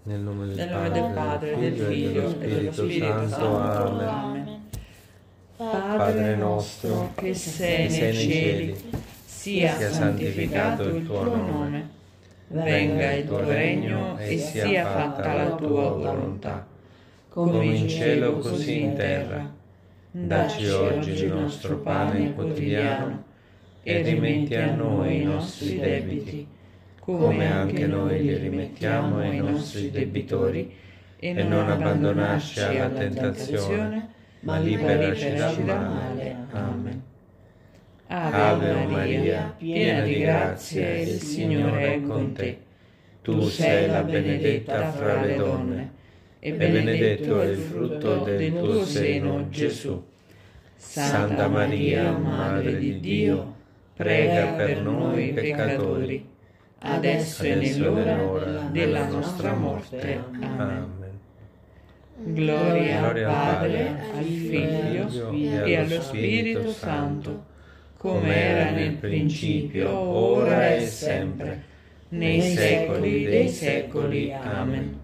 Nel nome Nel nome del Padre, del Figlio e dello Spirito Santo. Amen. Padre nostro che sei nei cieli, sia santificato il tuo nome. Venga il tuo regno e sia fatta la tua volontà, come in cielo così in terra. Dacci oggi il nostro pane quotidiano e rimetti a noi i nostri debiti, come anche noi li rimettiamo ai nostri debitori, e non abbandonarci alla tentazione, ma liberaci dal male. Amen. Ave Maria, piena di grazia, il Signore è con te. Tu sei la benedetta fra le donne, e benedetto è il frutto del tuo seno, Gesù. Santa Maria, Madre di Dio, prega per noi peccatori, adesso e nell'ora della nostra morte. Amen. Gloria al Padre, al Figlio e allo Spirito Santo, come era nel principio, ora e sempre, nei secoli dei secoli. Amen.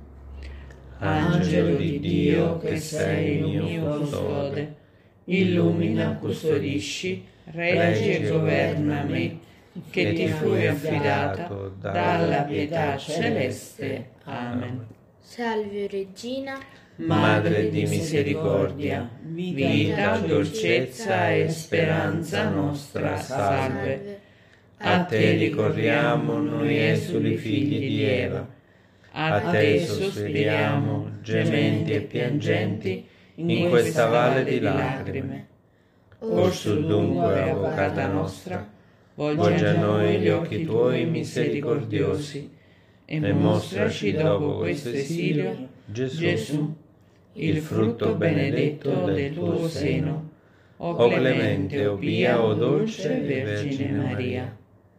Angelo di Dio, che sei il mio custode, illumina, custodisci, reggi e governa me, che ti fui affidato dalla pietà celeste. Amen. Salve Regina, Madre di misericordia, vita, dolcezza e speranza nostra, salve. A te ricorriamo noi esuli figli di Eva, a te sospiriamo, gementi e piangenti, in questa valle di lacrime. Orsù dunque, avvocata nostra, volgi a noi gli occhi tuoi misericordiosi, e mostraci dopo questo esilio Gesù, il frutto benedetto del tuo seno, o clemente, o pia, o dolce Vergine Maria.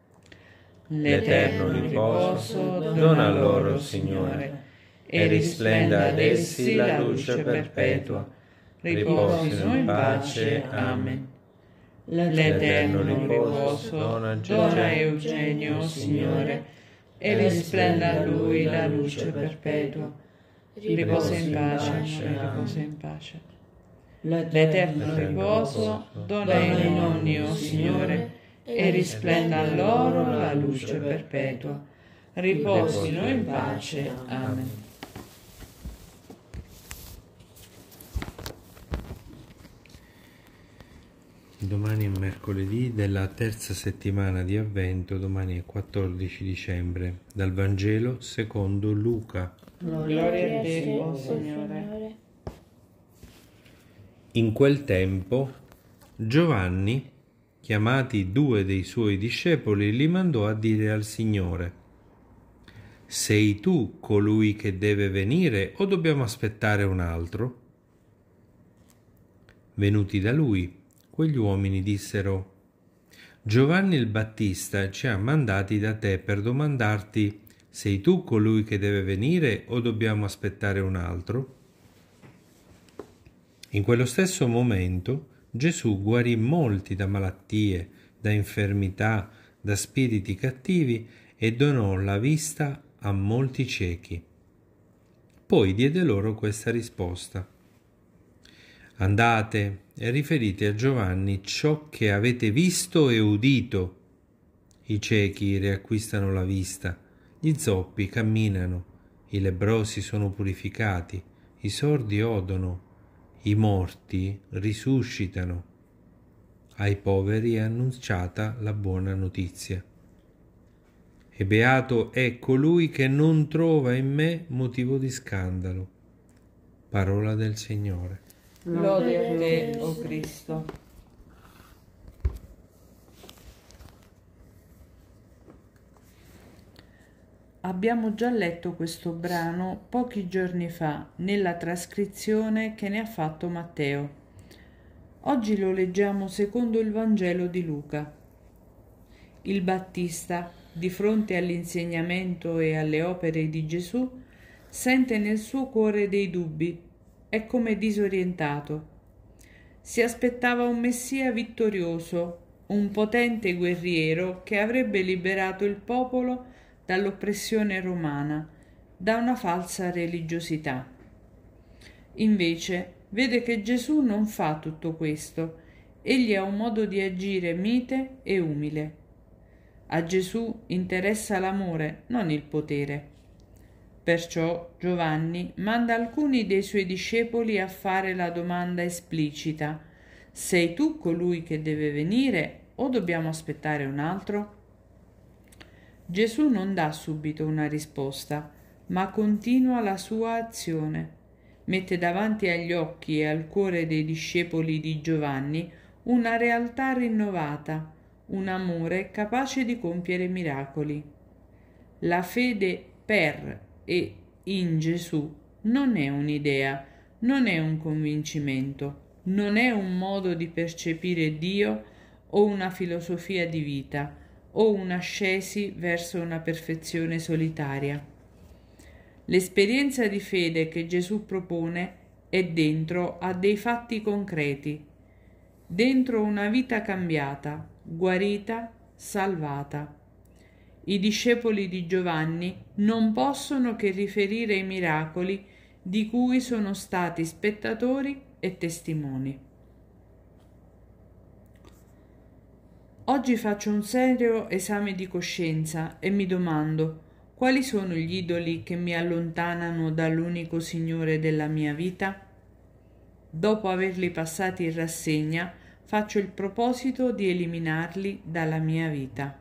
L'eterno riposo dona loro, Signore, e risplenda ad essi la luce perpetua. Riposino in pace. Amen. L'eterno riposo dona a Eugenio, Signore, e risplenda a lui la luce perpetua. Riposa in pace, riposa in pace. L'eterno riposo dona ai nonni, o Signore, e risplenda a loro la luce perpetua. Riposino in pace. Amen. Domani è mercoledì della terza settimana di Avvento, domani è 14 dicembre, dal Vangelo secondo Luca. Gloria a te, o Signore. In quel tempo Giovanni, chiamati 2 dei suoi discepoli, li mandò a dire al Signore: «Sei tu colui che deve venire o dobbiamo aspettare un altro?» Venuti da lui, quegli uomini dissero: «Giovanni il Battista ci ha mandati da te per domandarti: sei tu colui che deve venire o dobbiamo aspettare un altro?» In quello stesso momento Gesù guarì molti da malattie, da infermità, da spiriti cattivi e donò la vista a molti ciechi. Poi diede loro questa risposta: «Andate e riferite a Giovanni ciò che avete visto e udito. I ciechi riacquistano la vista, gli zoppi camminano, i lebbrosi sono purificati, i sordi odono, i morti risuscitano. Ai poveri è annunciata la buona notizia. E beato è colui che non trova in me motivo di scandalo». Parola del Signore. Lode a te, o Cristo. Abbiamo già letto questo brano pochi giorni fa nella trascrizione che ne ha fatto Matteo. Oggi lo leggiamo secondo il Vangelo di Luca. Il Battista, di fronte all'insegnamento e alle opere di Gesù, sente nel suo cuore dei dubbi, è come disorientato. Si aspettava un Messia vittorioso, un potente guerriero che avrebbe liberato il popolo dall'oppressione romana, da una falsa religiosità. Invece vede che Gesù non fa tutto questo. Egli ha un modo di agire mite e umile. A Gesù interessa l'amore, non il potere. Perciò Giovanni manda alcuni dei suoi discepoli a fare la domanda esplicita: sei tu colui che deve venire o dobbiamo aspettare un altro? Gesù non dà subito una risposta, ma continua la sua azione. Mette davanti agli occhi e al cuore dei discepoli di Giovanni una realtà rinnovata, un amore capace di compiere miracoli. La fede per e in Gesù non è un'idea, non è un convincimento, non è un modo di percepire Dio o una filosofia di vita o un'ascesi verso una perfezione solitaria. L'esperienza di fede che Gesù propone è dentro a dei fatti concreti, dentro una vita cambiata, guarita, salvata. I discepoli di Giovanni non possono che riferire i miracoli di cui sono stati spettatori e testimoni. Oggi faccio un serio esame di coscienza e mi domando: quali sono gli idoli che mi allontanano dall'unico Signore della mia vita? Dopo averli passati in rassegna, faccio il proposito di eliminarli dalla mia vita.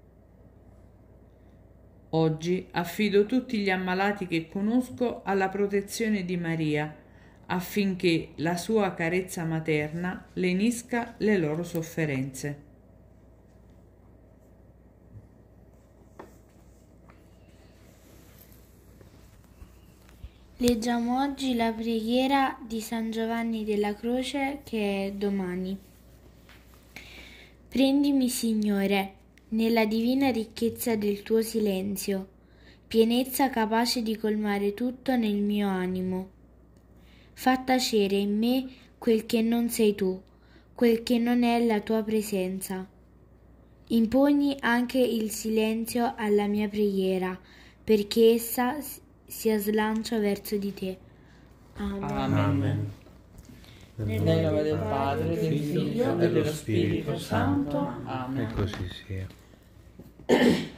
Oggi affido tutti gli ammalati che conosco alla protezione di Maria, affinché la sua carezza materna lenisca le loro sofferenze. Leggiamo oggi la preghiera di San Giovanni della Croce, che è domani. Prendimi, Signore, nella divina ricchezza del tuo silenzio, pienezza capace di colmare tutto nel mio animo. Fa tacere in me quel che non sei tu, quel che non è la tua presenza. Imponi anche il silenzio alla mia preghiera, perché essa sia slancio verso di te. Amen. Amen. Nel nome del Padre, del Figlio e dello Spirito Santo. Amen. E così sia.